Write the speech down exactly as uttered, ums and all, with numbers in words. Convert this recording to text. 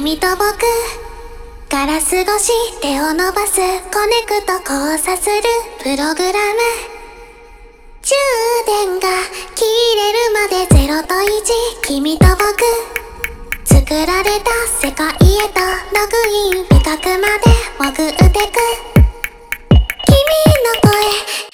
君と僕ガラス越し手を伸ばすコネクト交差するプログラム充電が切れるまでゼロといち君と僕作られた世界へとログイン深くまで潜ってく君の声